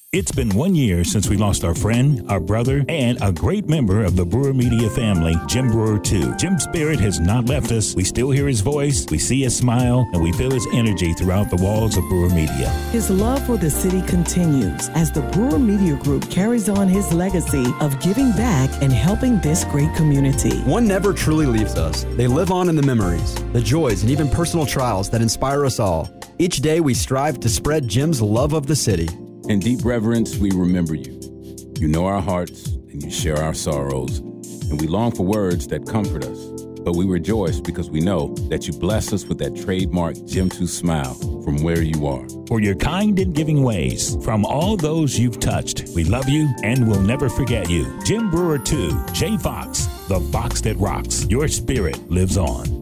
It's been 1 year since we lost our friend, our brother, and a great member of the Brewer Media family, Jim Brewer II. Jim's spirit has not left us. We still hear his voice, we see his smile, and we feel his energy throughout the walls of Brewer Media. His love for the city continues as the Brewer Media Group carries on his legacy of giving back and helping this great community. One never truly leaves us. They live on in the memories, the joys, and even personal trials that inspire us all. Each day we strive to spread Jim's love of the city. In deep reverence, we remember you. You know our hearts, and you share our sorrows, and we long for words that comfort us. But we rejoice because we know that you bless us with that trademark Jim 2 smile from where you are. For your kind and giving ways, from all those you've touched, we love you and will never forget you. Jim Brewer II, J. Fox, the Fox that rocks. Your spirit lives on.